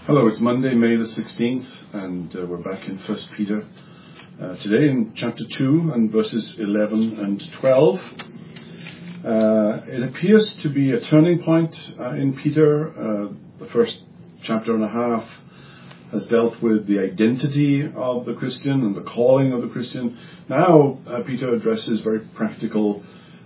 Hello, it's Monday, May the 16th, and we're back in 1 Peter today in chapter 2 and verses 11 and 12. It appears to be a turning point in Peter. The first chapter and a half has dealt with the identity of the Christian and the calling of the Christian. Now Peter addresses very practical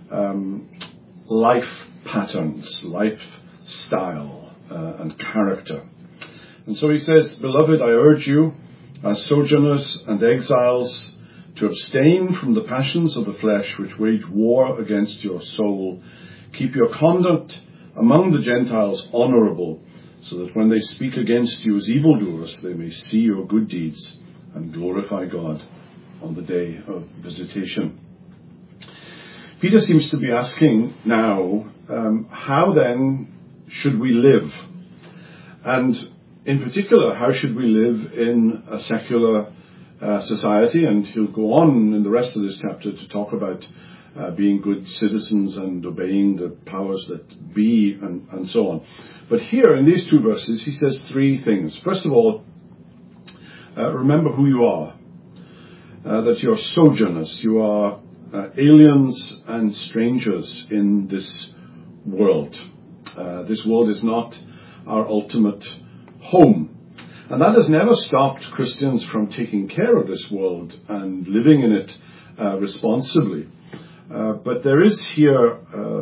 life patterns, lifestyle and character. And so he says, "Beloved, I urge you, as sojourners and exiles, to abstain from the passions of the flesh which wage war against your soul. Keep your conduct among the Gentiles honorable, so that when they speak against you as evildoers, they may see your good deeds and glorify God on the day of visitation." Peter seems to be asking now, how then should we live? And in particular, how should we live in a secular society? And he'll go on in the rest of this chapter to talk about being good citizens and obeying the powers that be and so on. But here in these two verses, he says three things. First of all, remember who you are, that you're sojourners, you are aliens and strangers in this world. This world is not our ultimate home. And that has never stopped Christians from taking care of this world and living in it responsibly. But there is here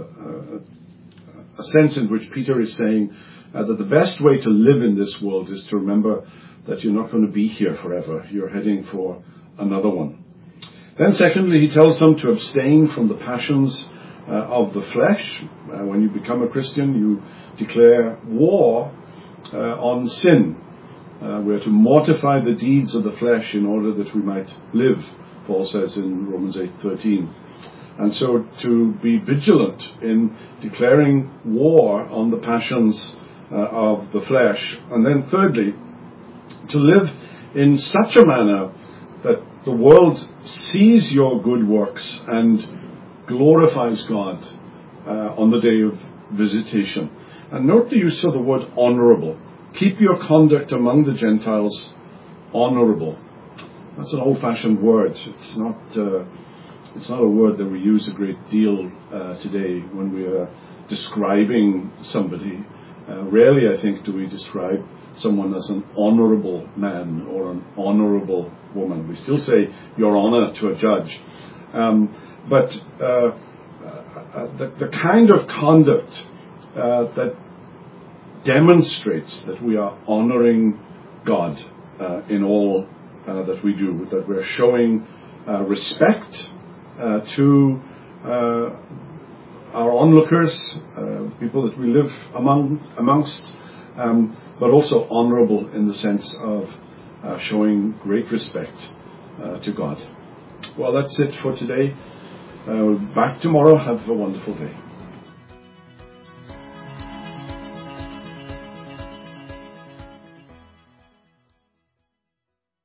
a sense in which Peter is saying that the best way to live in this world is to remember that you're not going to be here forever. You're heading for another one. Then secondly, he tells them to abstain from the passions of the flesh. When you become a Christian, you declare war on sin. We're to mortify the deeds of the flesh in order that we might live, Paul says in Romans 8:13. And so to be vigilant in declaring war on the passions of the flesh. And then thirdly, to live in such a manner that the world sees your good works and glorifies God on the day of visitation. And note the use of the word honorable. Keep your conduct among the Gentiles honorable. That's an old-fashioned word. It's not a word that we use a great deal today when we are describing somebody. Rarely, I think, do we describe someone as an honorable man or an honorable woman. We still say your honor to a judge. But the kind of conduct that demonstrates that we are honoring God in all that we do, that we're showing respect to our onlookers, people that we live amongst, but also honorable in the sense of showing great respect to God. Well, that's it for today. Back tomorrow. Have a wonderful day.